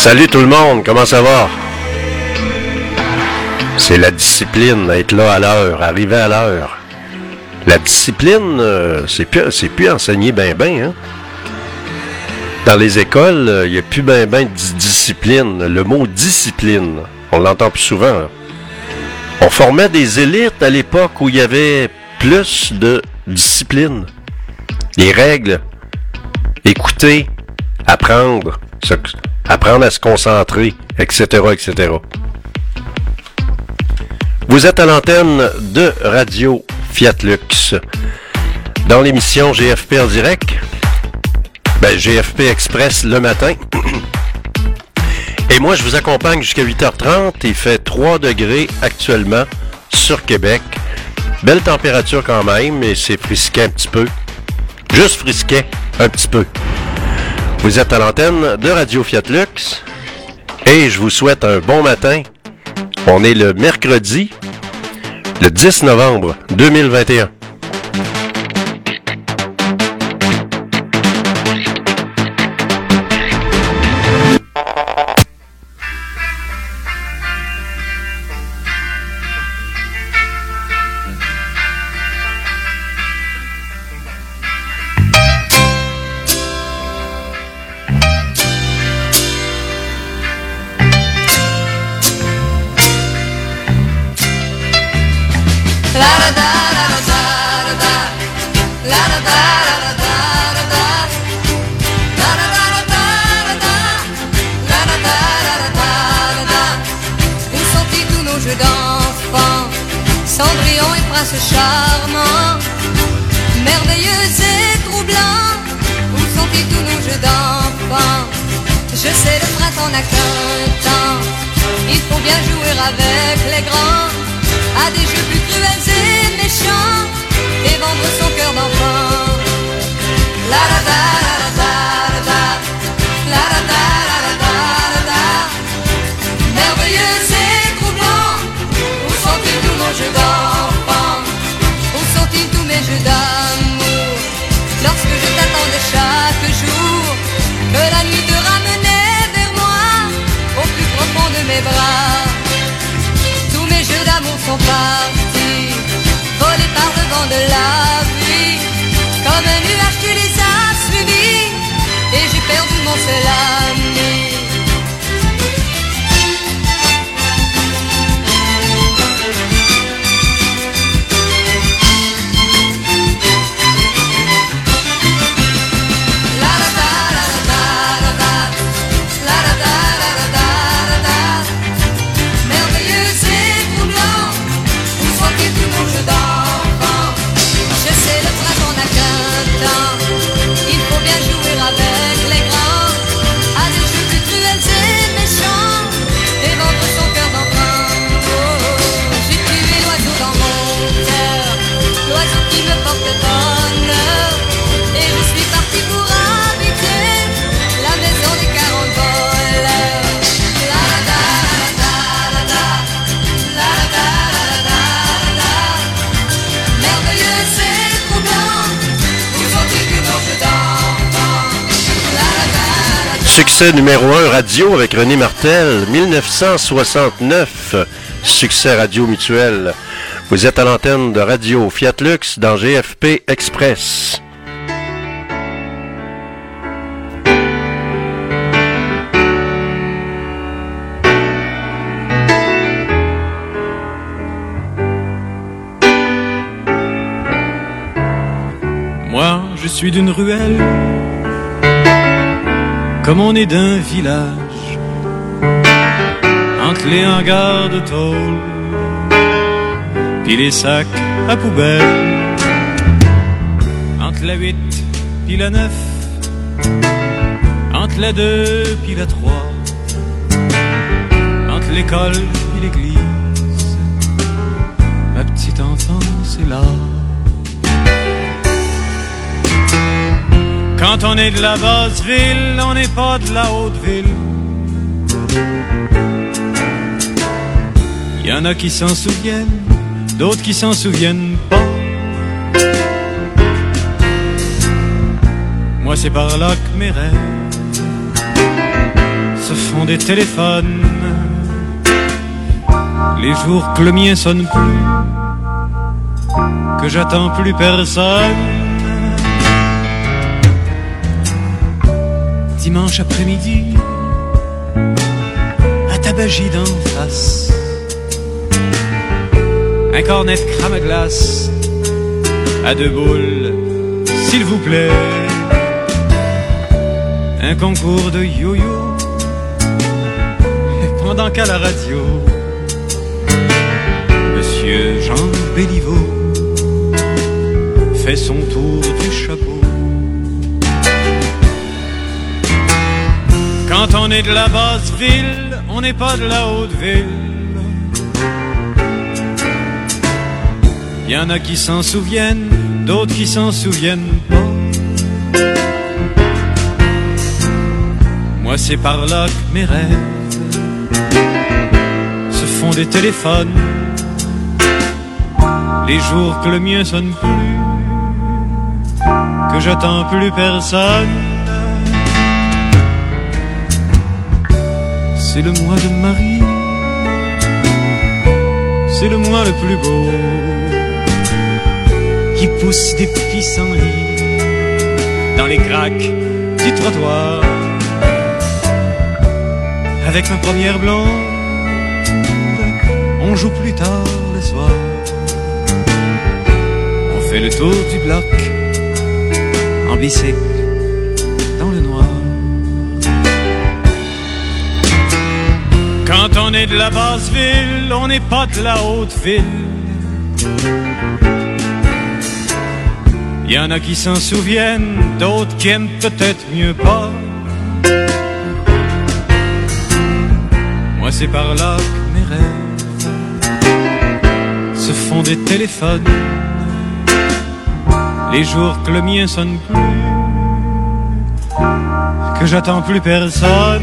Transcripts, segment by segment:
Salut tout le monde, comment ça va? C'est la discipline, être là à l'heure, arriver à l'heure. La discipline, c'est plus enseigné ben, hein? Dans les écoles, il n'y a plus ben de discipline. Le mot discipline, on l'entend plus souvent. Là. On formait des élites à l'époque où il y avait plus de discipline. Les règles, écouter, apprendre à se concentrer, etc., etc. Vous êtes à l'antenne de Radio Fiat Lux. Dans l'émission GFP en direct, GFP Express le matin. Et moi, je vous accompagne jusqu'à 8h30. Il fait 3 degrés actuellement sur Québec. Belle température quand même, mais c'est frisquet un petit peu. Juste frisquet un petit peu. Vous êtes à l'antenne de Radio Fiat Lux. Et je vous souhaite un bon matin. On est le mercredi, le 10 novembre 2021. Charmant, merveilleux et troublant, où sont-ils tous nos jeux d'enfants? Je sais, le printemps n'a qu'un temps, il faut bien jouer avec les grands, à des jeux plus cruels et méchants, et vendre son cœur d'enfant. La la la la la la la la la la, merveilleux et troublant, où sont-ils tous nos jeux d'enfants? Tous mes jeux d'amour, lorsque je t'attendais chaque jour, que la nuit te ramenait vers moi, au plus profond de mes bras. Tous mes jeux d'amour sont partis, volés par le vent de la pluie, comme un nuage tu les as suivis, et j'ai perdu mon seul ami. Succès numéro 1 radio avec René Martel, 1969, succès radio mutuel. Vous êtes à l'antenne de Radio Fiat Lux dans GFP Express. Moi, je suis d'une ruelle, comme on est d'un village, entre les hangars de tôle, puis les sacs à poubelle, entre la 8 puis la 9, entre la 2 puis la 3, entre l'école puis l'église, ma petite enfance est là. Quand on est de la basse ville, on n'est pas de la haute ville. Il y en a qui s'en souviennent, d'autres qui s'en souviennent pas. Moi c'est par là que mes rêves se font des téléphones. Les jours que le mien sonne plus, que j'attends plus personne. Dimanche après-midi, à Tabagie d'en face, un cornet de crème à glace, à 2 boules, s'il vous plaît. Un concours de yo-yo, et pendant qu'à la radio, Monsieur Jean Béliveau fait son tour du chapeau. Quand on est de la basse ville, on n'est pas de la haute ville. Il y en a qui s'en souviennent, d'autres qui s'en souviennent pas. Moi c'est par là que mes rêves se font des téléphones. Les jours que le mien sonne plus, que j'attends plus personne. C'est le mois de Marie, c'est le mois le plus beau, qui pousse des pissenlits dans les craques du trottoir. Avec ma première blonde, on joue plus tard le soir. On fait le tour du bloc en bicycle dans le noir. Quand on est de la basse ville, on n'est pas de la haute ville. Il y en a qui s'en souviennent, d'autres qui aiment peut-être mieux pas. Moi c'est par là que mes rêves se font des téléphones. Les jours que le mien sonne plus, que j'attends plus personne.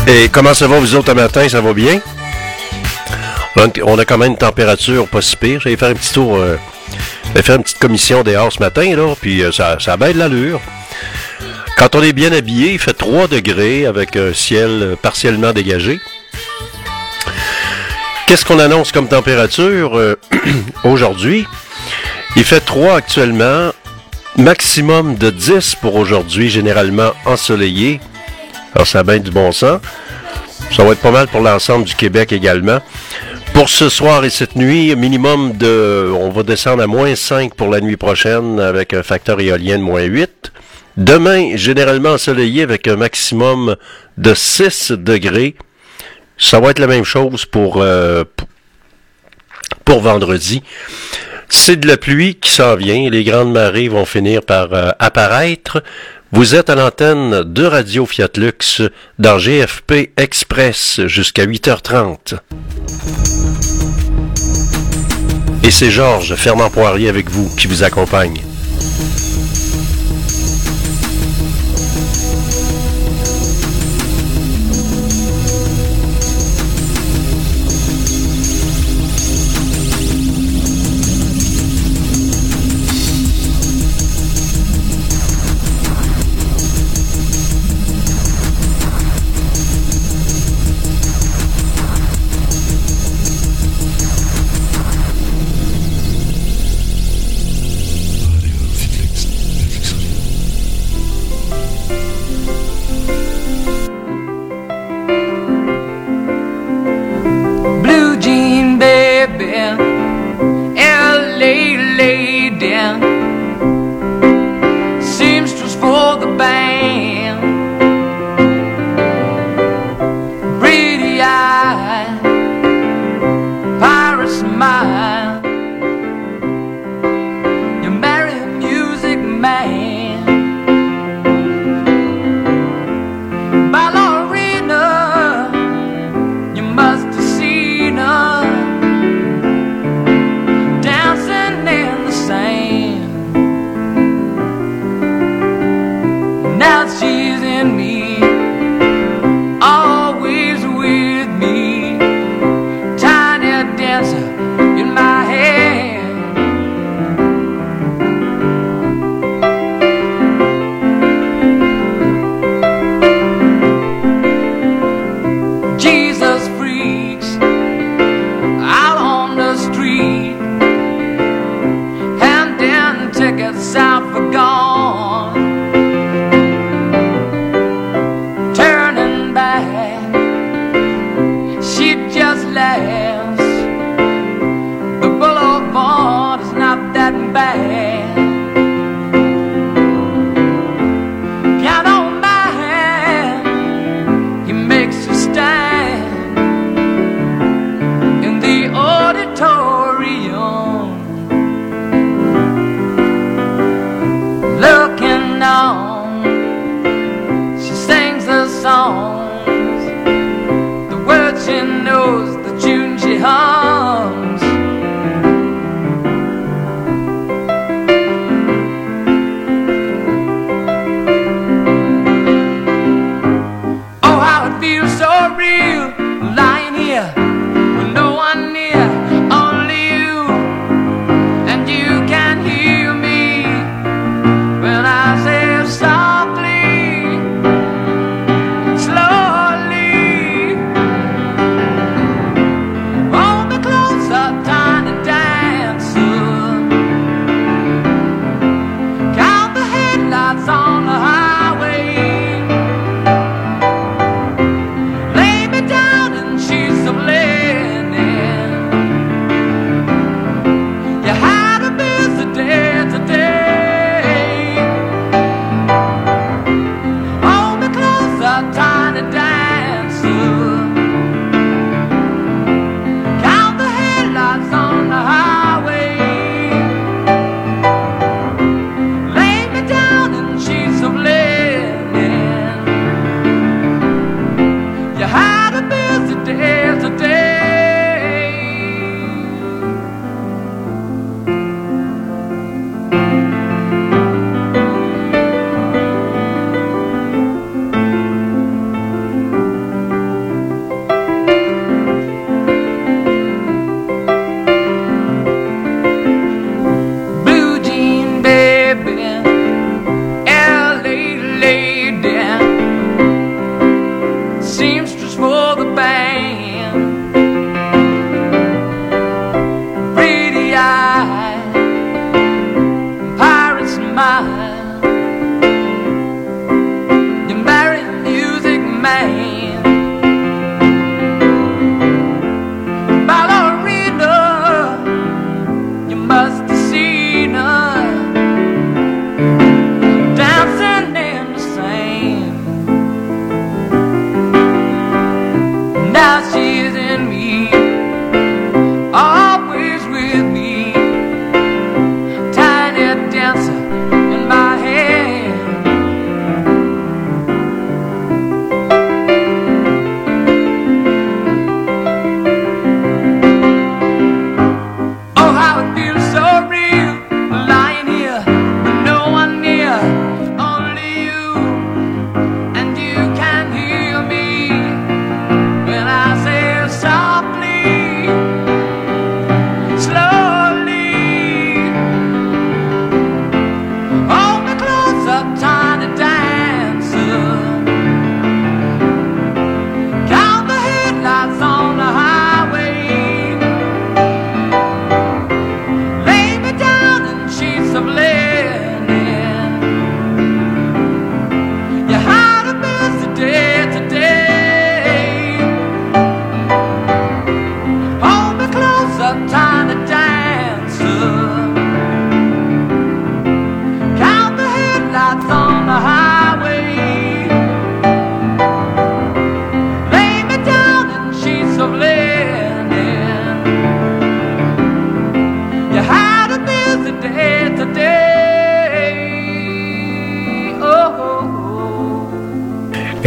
Et comment ça va vous autres un matin? Ça va bien? On a quand même une température pas si pire. J'allais faire un petit tour, j'allais faire une petite commission dehors ce matin, là, puis ça a bien de l'allure. Quand on est bien habillé, il fait 3 degrés avec un ciel partiellement dégagé. Qu'est-ce qu'on annonce comme température aujourd'hui? Il fait 3 actuellement, maximum de 10 pour aujourd'hui, généralement ensoleillé. Alors ça a bien du bon sens. Ça va être pas mal pour l'ensemble du Québec également. Pour ce soir et cette nuit, minimum de... On va descendre à moins 5 pour la nuit prochaine avec un facteur éolien de moins 8. Demain, généralement ensoleillé avec un maximum de 6 degrés. Ça va être la même chose pour vendredi. C'est de la pluie qui s'en vient. Les grandes marées vont finir par apparaître. Vous êtes à l'antenne de Radio Fiat Lux dans GFP Express jusqu'à 8h30. Et c'est Georges Fernand Poirier avec vous qui vous accompagne.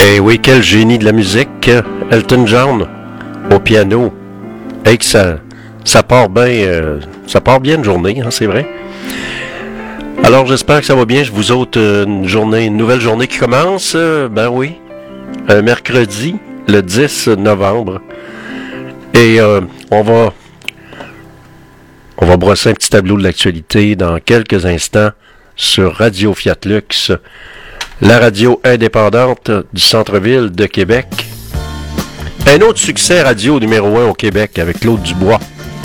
Et oui, quel génie de la musique, Elton John au piano. Et que ça part bien une journée, hein, c'est vrai. Alors j'espère que ça va bien. Je vous autres une nouvelle journée qui commence. Ben oui, un mercredi, le 10 novembre. Et on va brosser un petit tableau de l'actualité dans quelques instants sur Radio Fiat Lux, la radio indépendante du centre-ville de Québec. Un autre succès radio numéro 1 au Québec avec Claude Dubois.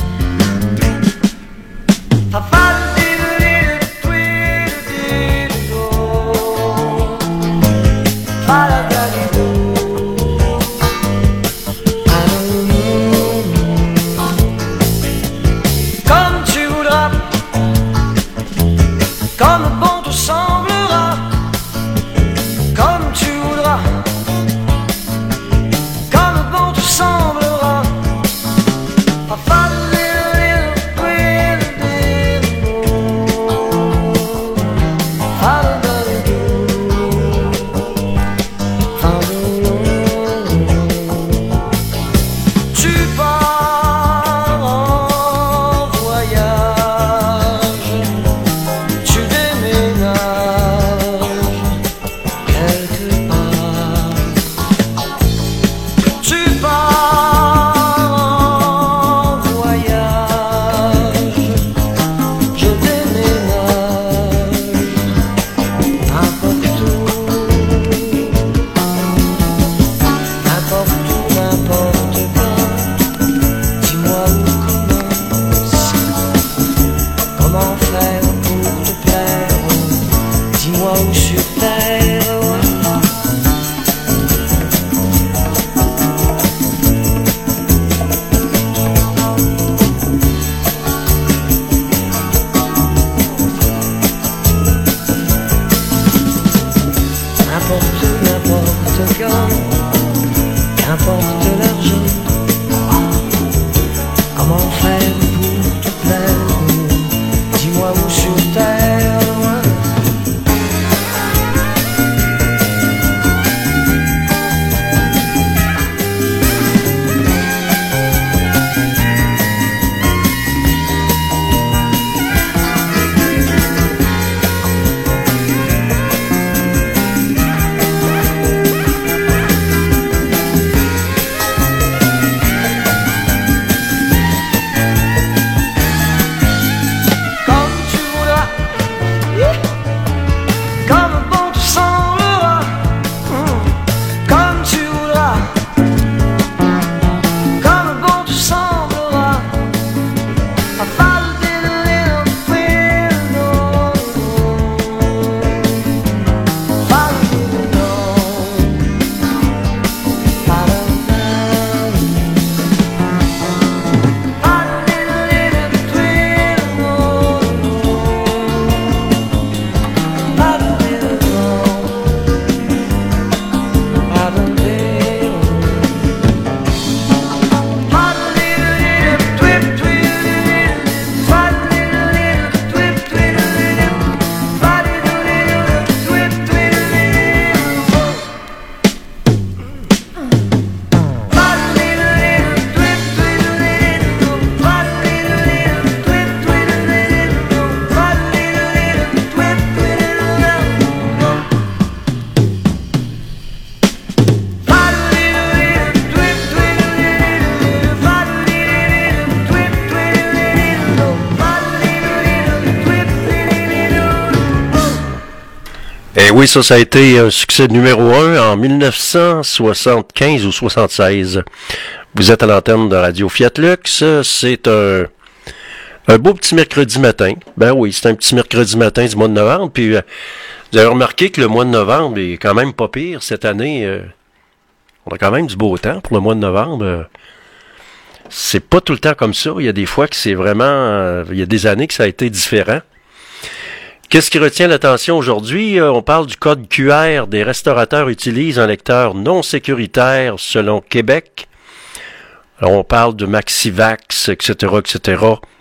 Oui, ça a été un succès numéro 1 en 1975 ou 76. Vous êtes à l'antenne de Radio Fiat Lux. C'est un beau petit mercredi matin. Ben oui, c'est un petit mercredi matin du mois de novembre. Puis vous avez remarqué que le mois de novembre est quand même pas pire cette année. On a quand même du beau temps pour le mois de novembre. C'est pas tout le temps comme ça. Il y a des fois que c'est vraiment... il y a des années que ça a été différent. Qu'est-ce qui retient l'attention aujourd'hui? On parle du code QR. Des restaurateurs utilisent un lecteur non sécuritaire selon Québec. Alors, on parle de Maxivax, etc., etc.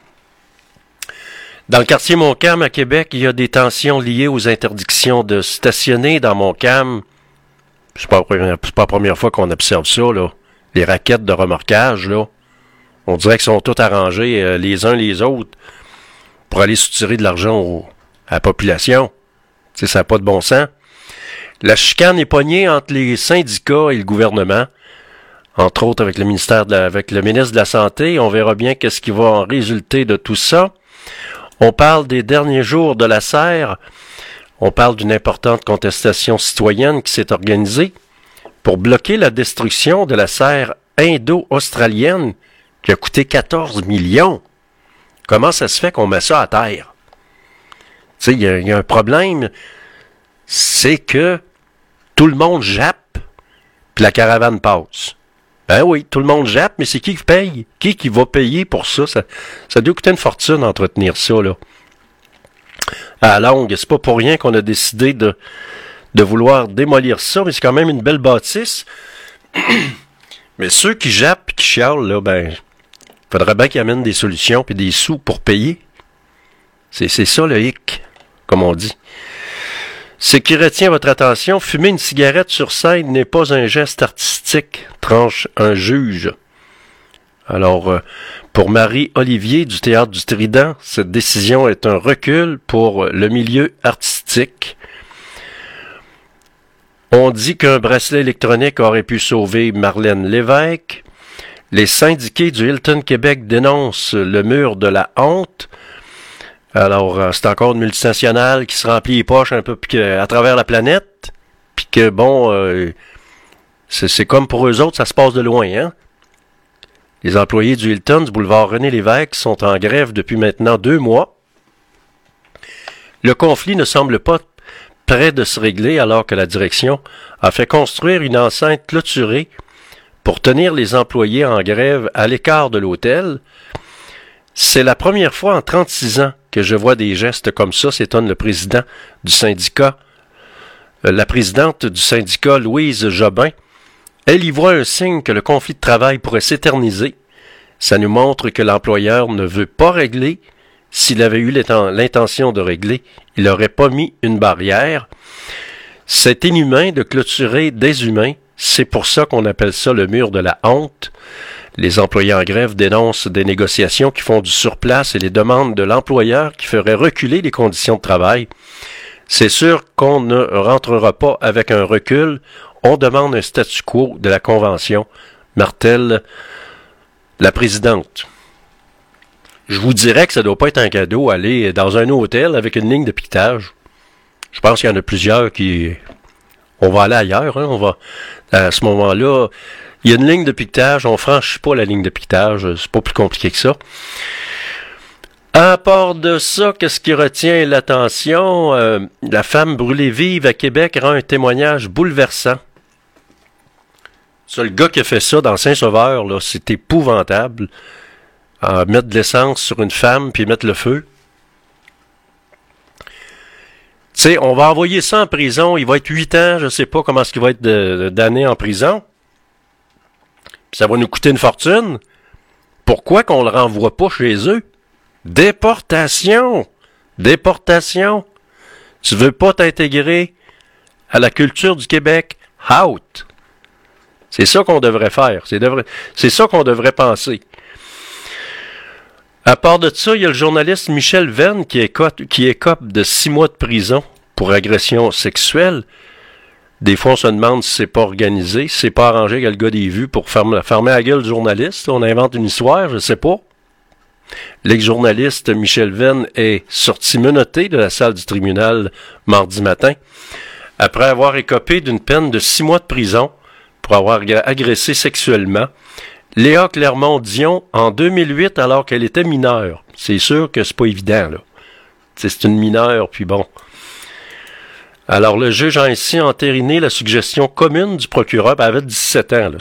Dans le quartier Montcalm à Québec, il y a des tensions liées aux interdictions de stationner dans Montcalm C'est pas la première fois qu'on observe ça, là. Les raquettes de remorquage, là. On dirait qu'ils sont tous arrangés les uns les autres pour aller soutirer de l'argent à la population. Tu sais, ça n'a pas de bon sens. La chicane est pognée entre les syndicats et le gouvernement, entre autres avec le ministre de la Santé. On verra bien qu'est-ce qui va en résulter de tout ça. On parle des derniers jours de la serre. On parle d'une importante contestation citoyenne qui s'est organisée pour bloquer la destruction de la serre indo-australienne qui a coûté 14 millions. Comment ça se fait qu'on met ça à terre? Tu sais, il y a un problème, c'est que tout le monde jappe, puis la caravane passe. Ben oui, tout le monde jappe, mais c'est qui paye? Qui va payer pour ça? Ça doit coûter une fortune d'entretenir ça, là. À la longue, c'est pas pour rien qu'on a décidé de vouloir démolir ça, mais c'est quand même une belle bâtisse. Mais ceux qui jappent et qui chialent, là, ben, faudrait bien qu'ils amènent des solutions et des sous pour payer. C'est ça le hic, comme on dit. Ce qui retient votre attention, fumer une cigarette sur scène n'est pas un geste artistique, tranche un juge. Alors, pour Marie-Olivier du Théâtre du Trident, cette décision est un recul pour le milieu artistique. On dit qu'un bracelet électronique aurait pu sauver Marlène Lévesque. Les syndiqués du Hilton Québec dénoncent le mur de la honte. Alors, c'est encore une multinationale qui se remplit les poches un peu à travers la planète. Puis que, bon, c'est comme pour eux autres, ça se passe de loin, hein? Les employés du Hilton du boulevard René-Lévesque sont en grève depuis maintenant 2 mois. Le conflit ne semble pas près de se régler alors que la direction a fait construire une enceinte clôturée pour tenir les employés en grève à l'écart de l'hôtel. C'est la première fois en 36 ans que je vois des gestes comme ça, s'étonne le président du syndicat. La présidente du syndicat, Louise Jobin, elle y voit un signe que le conflit de travail pourrait s'éterniser. Ça nous montre que l'employeur ne veut pas régler. S'il avait eu l'intention de régler, il n'aurait pas mis une barrière. C'est inhumain de clôturer des humains. C'est pour ça qu'on appelle ça le mur de la honte. Les employés en grève dénoncent des négociations qui font du surplace et les demandes de l'employeur qui feraient reculer les conditions de travail. C'est sûr qu'on ne rentrera pas avec un recul. On demande un statu quo de la Convention, martèle la présidente. Je vous dirais que ça ne doit pas être un cadeau aller dans un hôtel avec une ligne de piquetage. Je pense qu'il y en a plusieurs qui... On va aller ailleurs, hein? On va... À ce moment-là, il y a une ligne de piquetage, on franchit pas la ligne de piquetage, c'est pas plus compliqué que ça. À part de ça, qu'est-ce qui retient l'attention? La femme brûlée vive à Québec rend un témoignage bouleversant. Ça, le gars qui a fait ça dans Saint-Sauveur, là, c'est épouvantable. Mettre de l'essence sur une femme puis mettre le feu. Tu sais, on va envoyer ça en prison, il va être 8 ans, je sais pas comment est-ce qu'il va être d'années en prison. Puis ça va nous coûter une fortune. Pourquoi qu'on le renvoie pas chez eux? Déportation! Déportation! Tu veux pas t'intégrer à la culture du Québec? Out! C'est ça qu'on devrait faire. C'est ça qu'on devrait penser. À part de ça, il y a le journaliste Michel Venn qui écope de 6 mois de prison pour agression sexuelle. Des fois, on se demande si c'est pas organisé, si c'est pas arrangé que le gars des vues pour fermer la gueule du journaliste. On invente une histoire, je sais pas. L'ex-journaliste Michel Venn est sorti menotté de la salle du tribunal mardi matin après avoir écopé d'une peine de 6 mois de prison pour avoir agressé sexuellement Léa Clermont-Dion en 2008 alors qu'elle était mineure. C'est sûr que c'est pas évident, là. C'est une mineure, puis bon. Alors, le juge a ainsi entériné la suggestion commune du procureur. Elle avait 17 ans, là.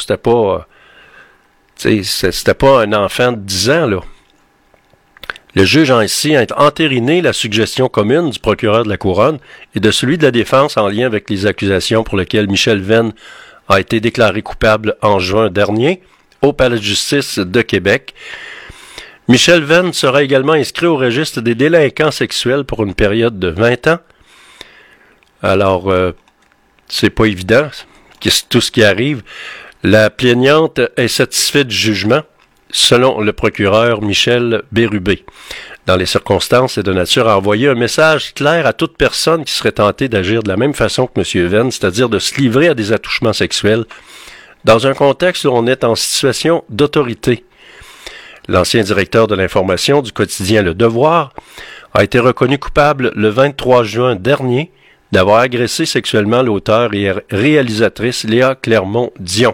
C'était pas un enfant de 10 ans, là. Le juge a ainsi entériné la suggestion commune du procureur de la Couronne et de celui de la Défense en lien avec les accusations pour lesquelles Michel Venn a été déclaré coupable en juin dernier au Palais de justice de Québec. Michel Venn sera également inscrit au registre des délinquants sexuels pour une période de 20 ans. Alors, c'est pas évident. tout ce qui arrive. La plaignante est satisfaite du jugement, selon le procureur Michel Bérubé. Dans les circonstances, c'est de nature à envoyer un message clair à toute personne qui serait tentée d'agir de la même façon que M. Venn, c'est-à-dire de se livrer à des attouchements sexuels, dans un contexte où on est en situation d'autorité. L'ancien directeur de l'information du quotidien Le Devoir a été reconnu coupable le 23 juin dernier d'avoir agressé sexuellement l'auteur et réalisatrice Léa Clermont-Dion.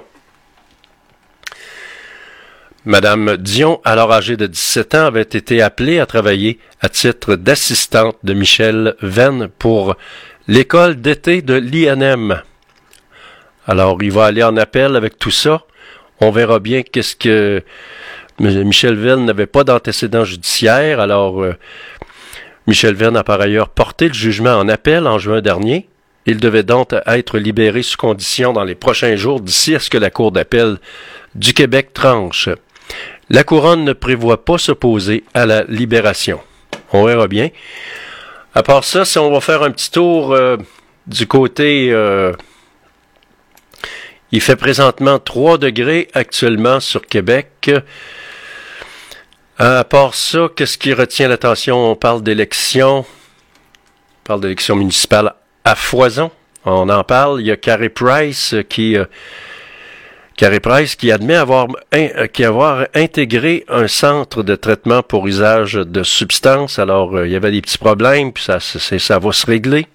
Madame Dion, alors âgée de 17 ans, avait été appelée à travailler à titre d'assistante de Michel Venn pour l'école d'été de l'INM. Alors, il va aller en appel avec tout ça. On verra bien qu'est-ce que Michel Venn n'avait pas d'antécédent judiciaire. Alors, Michel Venn a par ailleurs porté le jugement en appel en juin dernier. Il devait donc être libéré sous condition dans les prochains jours d'ici à ce que la Cour d'appel du Québec tranche. La couronne ne prévoit pas s'opposer à la libération. On verra bien. À part ça, si on va faire un petit tour du côté... il fait présentement 3 degrés actuellement sur Québec. À part ça, qu'est-ce qui retient l'attention? On parle d'élections. On parle d'élections municipales à foison. On en parle. Il y a Carey Price qui admet avoir intégré un centre de traitement pour usage de substances. Alors, il y avait des petits problèmes, puis ça va se régler.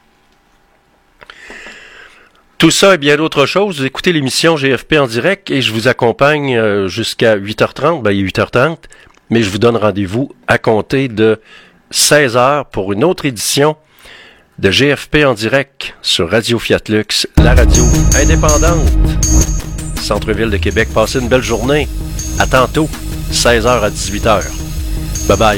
Tout ça et bien d'autres choses. Vous écoutez l'émission GFP en direct et je vous accompagne jusqu'à 8h30. Ben, il est 8h30, mais je vous donne rendez-vous à compter de 16h pour une autre édition de GFP en direct sur Radio Fiat Lux, la radio indépendante. Centre-ville de Québec. Passez une belle journée. À tantôt, 16h à 18h. Bye bye.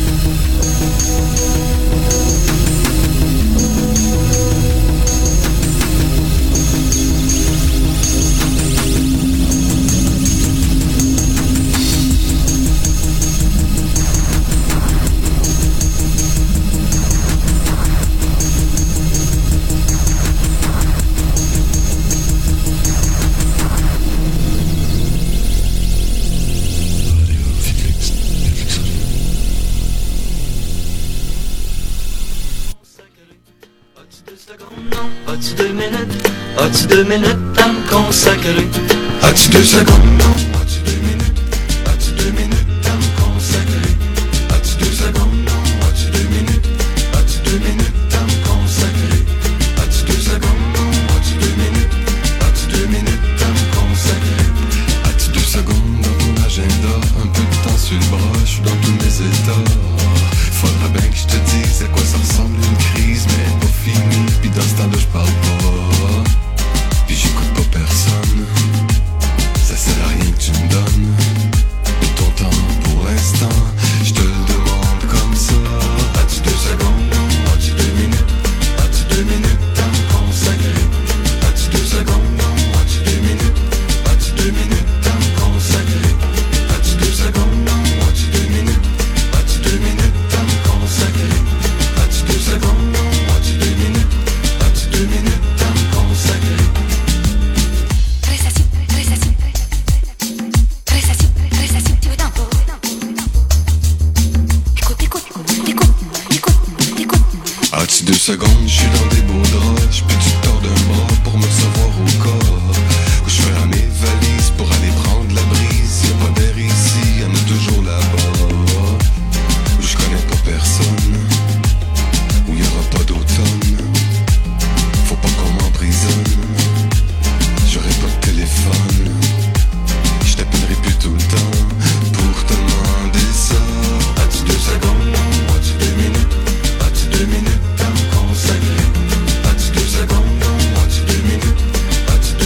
As-tu 2 minutes? As-tu 2 minutes à me consacrer? As-tu 2 secondes? Non. As-tu 2 minutes? As-tu 2 minutes à me consacrer? As-tu 2 secondes? Non. As-tu 2 minutes? As-tu 2 minutes à me consacrer? As-tu 2 secondes? Non. As-tu 2 minutes? As-tu 2 minutes à me consacrer? As-tu 2 secondes dans ton agenda? Un peu de temps sur le bras, je suis dans tous mes états. Faudra bien que je te dise à quoi ça ressemble une crise, mais pas fini. Puis dans ce temps-là je parle pas, puis j'écoute pas personne. Ça sert à rien que tu me donnes de ton temps pour l'instant. Je te le demande comme ça. As-tu 2 secondes? Non. As-tu 2 minutes? As-tu 2 minutes à me consacrer? As-tu 2 secondes? Non. As-tu 2 minutes? As-tu 2 minutes à me consacrer? As-tu 2 secondes? Non. As-tu 2 minutes? As-tu 2 minutes à me consacrer? As-tu 2 secondes? Non. As-tu 2 minutes? As-tu 2 minutes à me consacrer? As-tu 2 secondes? Je suis dans des beaux draps. Je peux te tordre un bras pour me recevoir au corps. Où je ferai mes valises pour aller prendre la brise. Y'a pas d'air ici, y'en a toujours là-bas. Où je connais pas personne, où y'aura pas d'automne. Faut pas qu'on m'emprisonne. J'aurai pas de téléphone. Je t'appellerai plus tout le temps pour te demander ça. As-tu 2 secondes? Non. As-tu 2 minutes? As-tu 2 minutes à me consacrer? As-tu 2 secondes? Non. As-tu 2 minutes? As-tu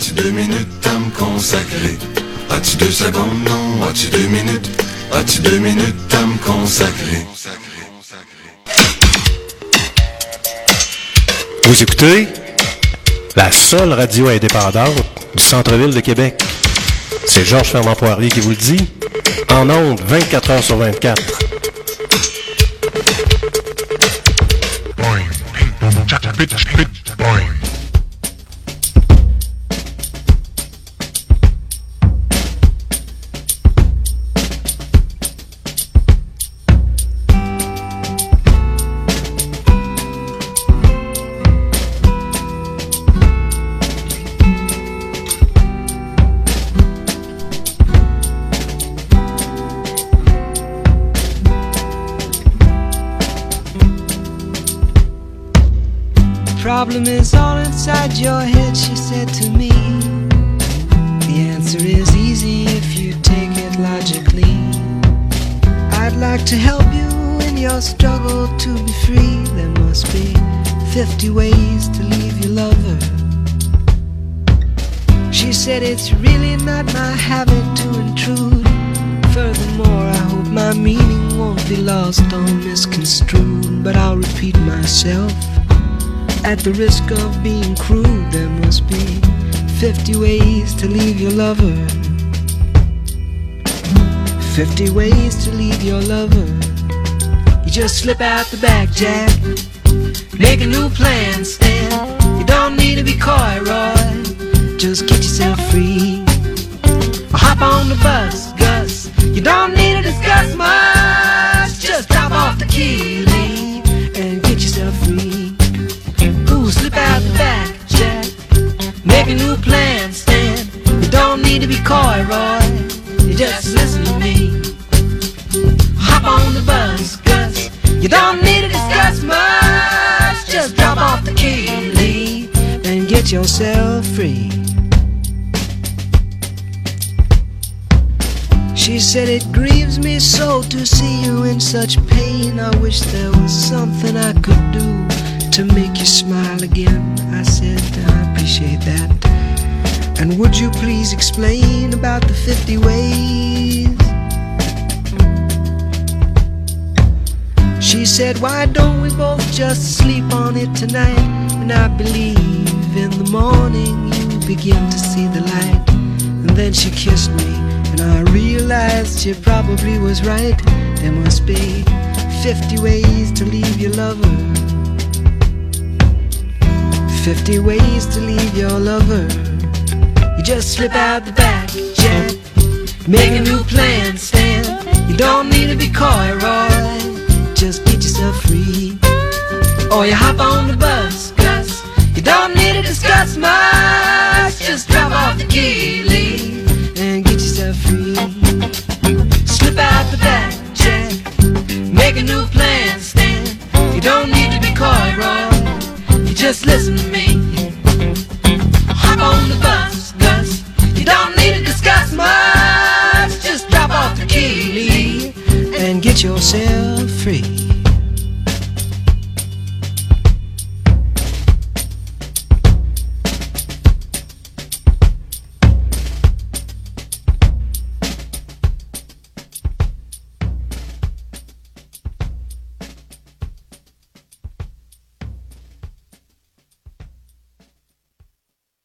As-tu 2 minutes à me consacrer? As-tu 2 secondes? Non. As-tu 2 minutes? As-tu 2 minutes à me consacrer? Vous écoutez la seule radio indépendante du centre-ville de Québec. C'est Georges Fernand Poirier qui vous le dit. En ondes, 24 heures sur 24. Problem is all inside your head, she said to me. The answer is easy if you take it logically. I'd like to help you in your struggle to be free. There must be 50 ways to leave your lover. She said it's really not my habit to intrude. Furthermore, I hope my meaning won't be lost or misconstrued. But I'll repeat myself. At the risk of being crude, there must be 50 ways to leave your lover. 50 ways to leave your lover. You just slip out the back, Jack. Make a new plan, Stan. You don't need to be coy, Roy. Just get yourself free. Or hop on the bus, Gus. You don't need to discuss much. Just drop off the key, Lee, and get yourself free. Slip out the back, Jack. Make a new plan, Stan. You don't need to be coy, Roy. You just listen to me. Hop on the bus, Gus. You don't need to discuss much. Just drop off the key, Lee, and get yourself free. She said it grieves me so to see you in such pain. I wish there was something I could do to make you smile again. I said, I appreciate that. And would you please explain about the 50 ways? She said, why don't we both just sleep on it tonight? And I believe in the morning you begin to see the light. And then she kissed me, and I realized she probably was right. There must be 50 ways to leave your lover. 50 ways to leave your lover. You just slip out the back, Jack. Make a new plan, Stan. You don't need to be coy, Roy. Just get yourself free. Or you hop on the bus, Gus. You don't need to discuss much. Just drop off the key, Lee, and get yourself free. Slip out the back, Jack. Make a new plan, Stan. You don't need to be coy, Roy. Just listen to me. Hop on the bus, Gus. You don't need to discuss much. Just drop off the key, Lee, and get yourself free.